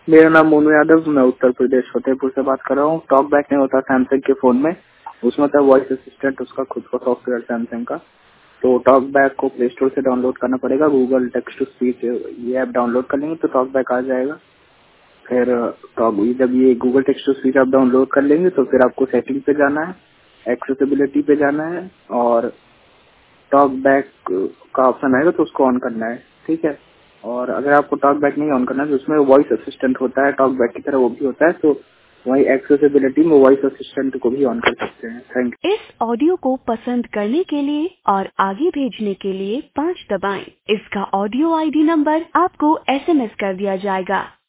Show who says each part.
Speaker 1: मेरा नाम मोनू यादव, मैं उत्तर प्रदेश फतेहपुर से बात कर रहा हूँ। टॉक बैक नहीं होता सैमसंग के फोन में, उसमें था वॉइस असिस्टेंट, उसका खुद का सॉफ्टवेयर सैमसंग का। तो टॉक बैक को प्ले स्टोर से डाउनलोड करना पड़ेगा। गूगल टेक्स्ट टू स्पीच ये ऐप डाउनलोड कर लेंगे तो टॉक बैक आ जाएगा। फिर जब ये गूगल टेक्स्ट टू स्पीच आप डाउनलोड कर लेंगे तो फिर आपको सेटिंग पे जाना है, एक्सेसिबिलिटी पे जाना है और टॉक बैक का ऑप्शन आएगा तो उसको ऑन करना है। ठीक है। और अगर आपको टॉक बैक नहीं ऑन करना है तो उसमें वॉइस असिस्टेंट होता है, टॉक बैक की तरह वो भी होता है, तो वही एक्सेसिबिलिटी में वॉइस असिस्टेंट को भी ऑन कर सकते हैं। Thank you.
Speaker 2: इस ऑडियो को पसंद करने के लिए और आगे भेजने के लिए 5 दबाएं। इसका ऑडियो आईडी नंबर आपको SMS कर दिया जाएगा।